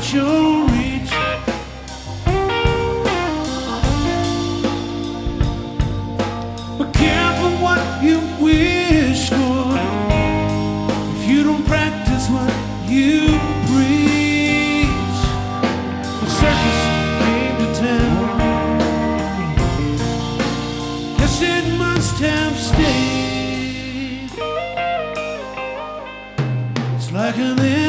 your reach. But careful what you wish for if you don't practice what you preach. The circus came to town. Guess it must have stayed. It's like an